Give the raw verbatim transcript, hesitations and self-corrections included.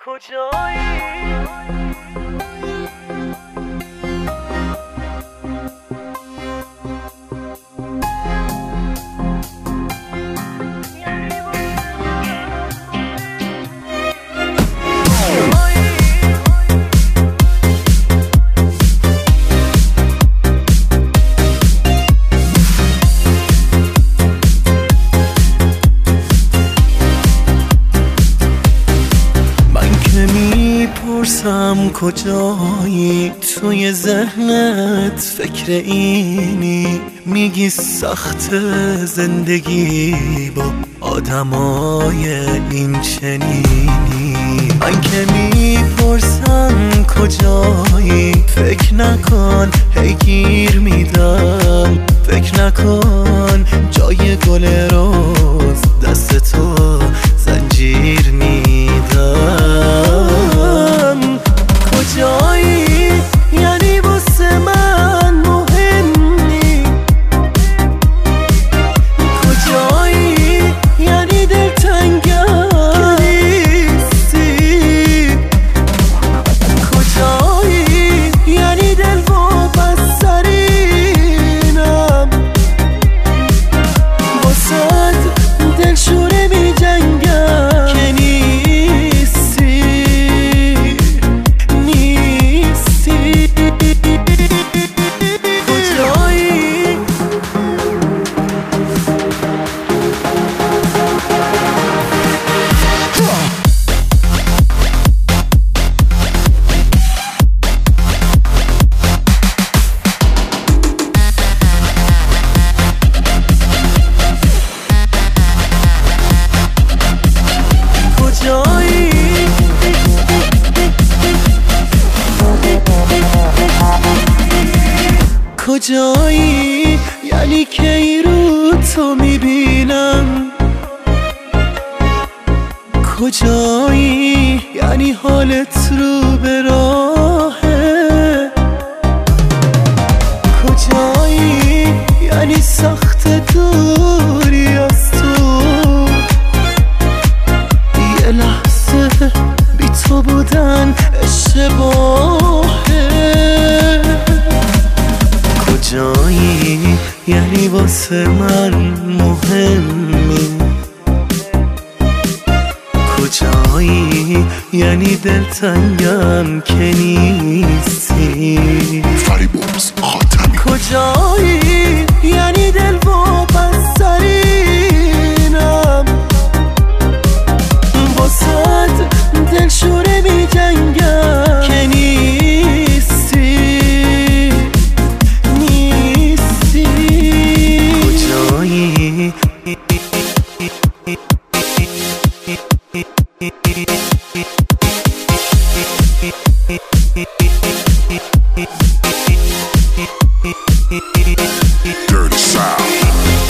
کجایی؟ میپرسم کجایی، توی ذهنت فکر اینی، میگی سخت زندگی با آدمای این چنینی. من که میپرسم کجایی، فکر نکن هی گیر میدم، فکر نکن جای گل روز دست تو زنجیر میدم. کجایی یعنی واسه من مهمی، کجایی یعنی دلتنگم نیستی، کجایی یعنی دل وابسترینم، واسه دلشوره می جنگم که نیستی نیستی. کجایی کجایی یعنی کی رو تو میبینم، کجایی یعنی حالت رو به راهه، کجایی یعنی سخت دوری از تو، یه لحظه بی تو بودن اشتباهه. کجایی یعنی واسه من مهمی، کجایی یعنی دلتنگم که نیستی، فریبرز خاتمی. کجایی یعنی دل وابسترینم، واسه دلشوره می جنگم که نیستی نیستی. کجایی Dirty South.